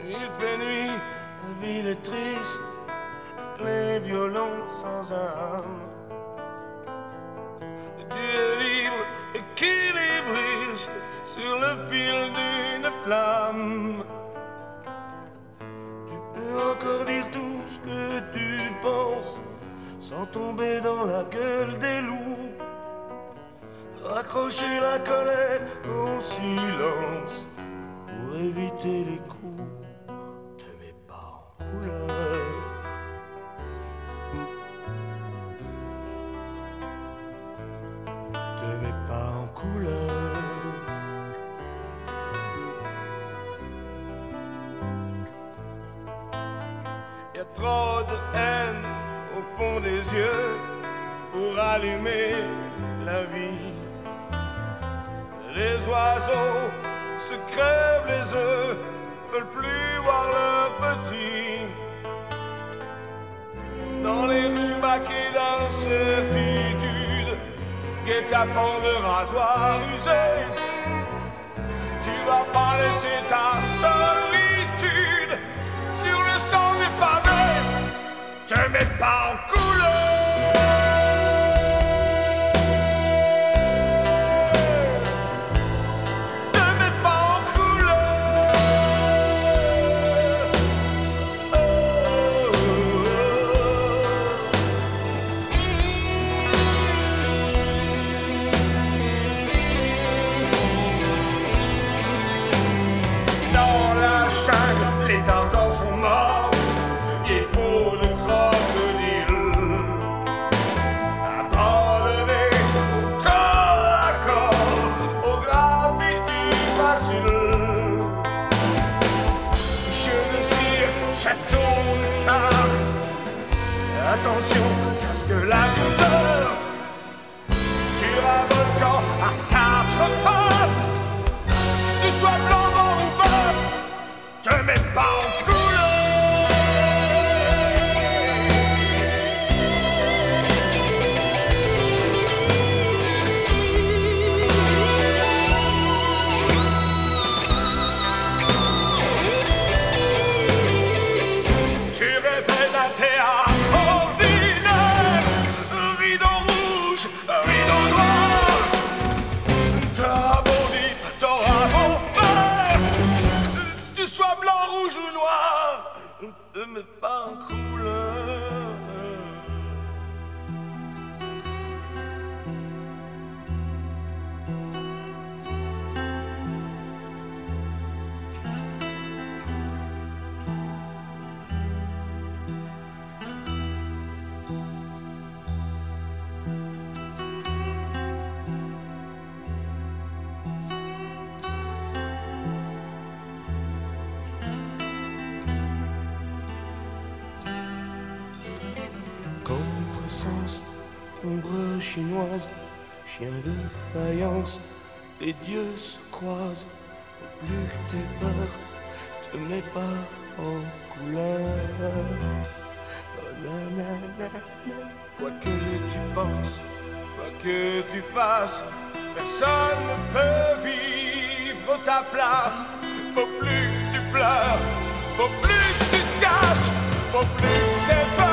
Il fait nuit, la ville est triste, les violons sans âme. Tu es libre, équilibriste, sur le fil d'une flamme. Tu peux encore dire tout ce que tu penses, sans tomber dans la gueule des loups. Raccrocher la colère au silence, pour éviter les coups. Te mets pas en couleur. Te mets pas en couleur. Y a trop de haine au fond des yeux pour allumer la vie. Les oiseaux se crèvent les œufs, veulent plus voir leurs petits. Dans les rues maquées d'incertitude, guet-apens de rasoirs usés, tu vas pas laisser ta solitude sur le sang des pavés. Te mets pas en couleur. Les Tarzans sont morts, et peau de crocodile, abandonnés au corps à corps, au graffiti facile. Jeu de cire, château de cartes, attention, casque la tourteur, sur un volcan à quatre pattes, que tu sois blanc, noir ou vert. Te mets pas en couleur. Tu rêvais d'un théâtre ordinaire, rideau rouge, rideau noir. T'auras beau dire, t'auras beau faire, que tu sois blanc, rouge ou noir, ne mets pas en couleur. Contresens, ombre chinoise, chien de faïence, les dieux se croisent. Faut plus que t'aies peur, te mets pas en couleur. Oh, nanana. Quoi que tu penses, quoi que tu fasses, personne ne peut vivre ta place. Faut plus que tu pleures, faut plus que tu te caches, faut plus que t'aies peur.